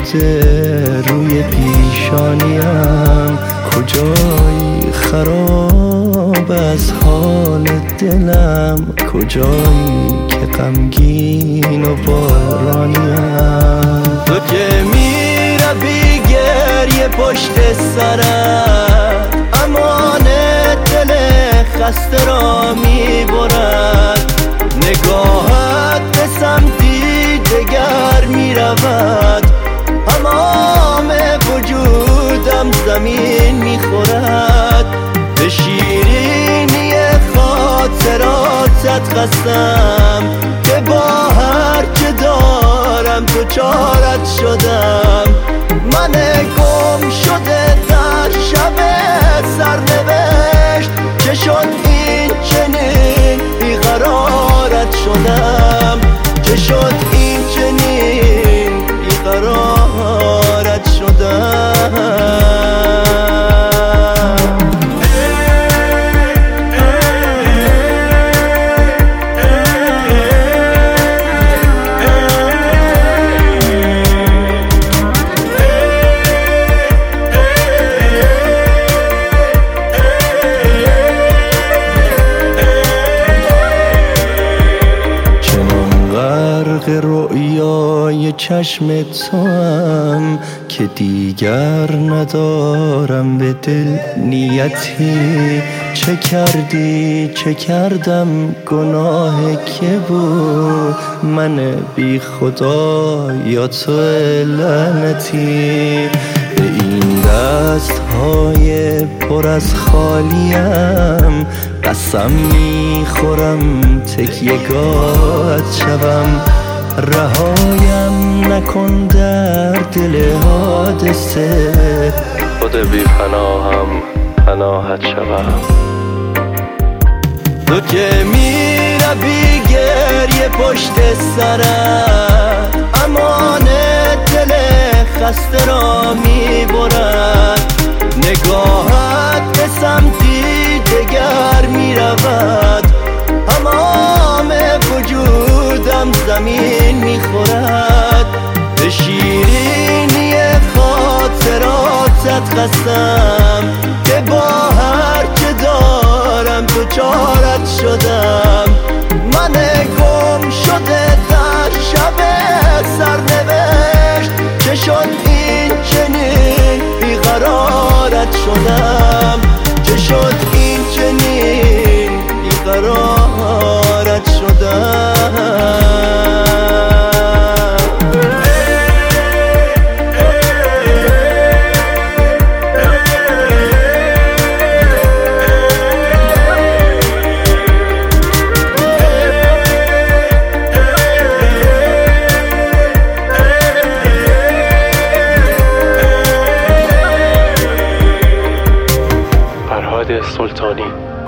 شده روی پیشانیم، کجایی خراب از حال دلم، کجایی که غمگین و بارانیم. تو که میروی گریه پشت سرت، امان دل خسته را میبرد. نگاهت به سمتی دگر میرود، تمام وجودم زمین میخورد. به شیرینی خاطراتت خستم، که با هر چه دارم تو چارت شدم. من گم شده در شب سرنوشت، چه شد این چنین بیقرارت شدم، چه شد این چنین بیقرارت شدم. رؤیای چشم تو هم که دیگر ندارم به دل نیتی. چه کردی چه کردم گناه که بود، من بی خدا یا تو لعنتی. به این دست‌های پر از خالیم قسم میخورم تکیه‌گاهت شوم. رهایم نکن در دل حادثه، خود بی پناهم پناهت شوم. تو که میروی گریه پشت سرت، امان دل خسته را میبرد. نگاهت به سمتی دگر میرود، تمام وجودم زمین میخورد. به شیرینی خاطراتت خستم، که با هر چه دارم تو چارت شدم. من گم شده در شب سرنوشت، چه شد این چنین بیقرارت شدم، چه شد این چنین بیقرارت شدم. فرهاد سلطانی.